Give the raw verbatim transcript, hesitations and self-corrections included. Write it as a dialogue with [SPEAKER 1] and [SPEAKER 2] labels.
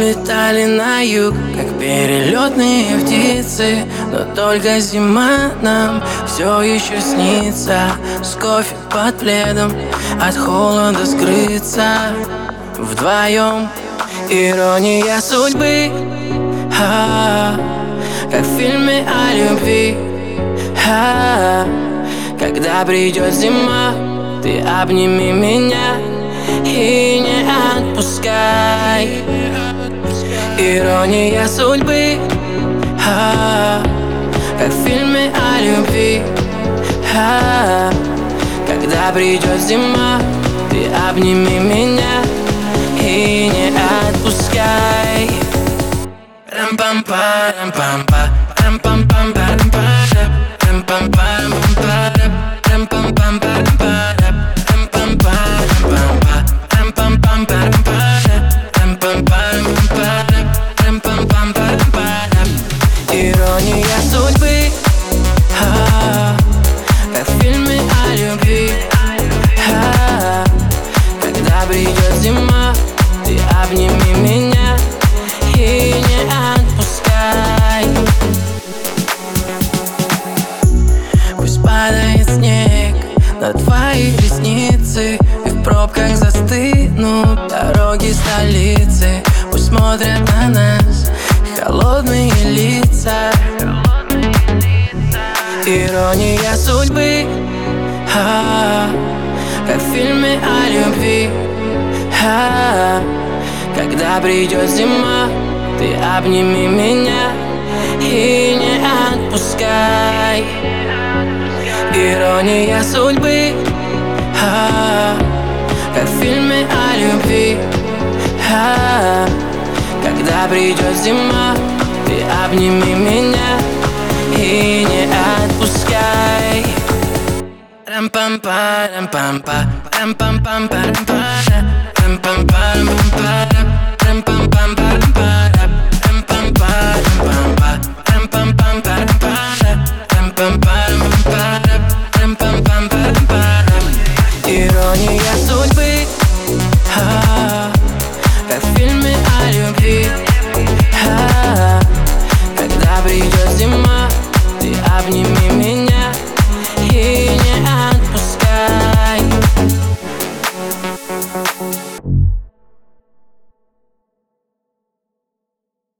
[SPEAKER 1] улетали на юг, как перелетные птицы. Но только зима нам все еще снится. С кофе под пледом, от холода скрыться вдвоем. Ирония судьбы, а, как в фильме о любви, а, когда придет зима, ты обними меня и не отпускай. Ирония судьбы, а, как в фильме о любви, а, когда придет зима, ты обними меня и не отпускай. Рам-пам-па, рам-пам-па, рам-пам-пам-па, рам-пам-па, рам-пам-па, рам-пам-пам-па, рам-пам-па, рам-пам-пам-па, рам-пам-па, рам-пам-пам-па. Ирония судьбы, а, как в фильме о любви, а, когда придет зима, ты обними меня и не отпускай. Пусть падает снег на твои ресницы, и в пробках застынут дороги столицы. Пусть смотрят на нас холодные лица. Ирония судьбы, а, как в фильме о любви, а, когда придет зима, ты обними меня и не отпускай. Ирония судьбы, а, как в фильме о любви, а, когда придет зима, ты обними меня и не отпускай. Рам-пам-па, рам-пам-па, рам-пам-пам-па, рам-пам-па, рам-пам-пам-па, рам-пам-па, рам-пам-па, рам-пам-па. Ирония судьбы, а, как в фильме о любви, а, когда придет зима, ты обними меня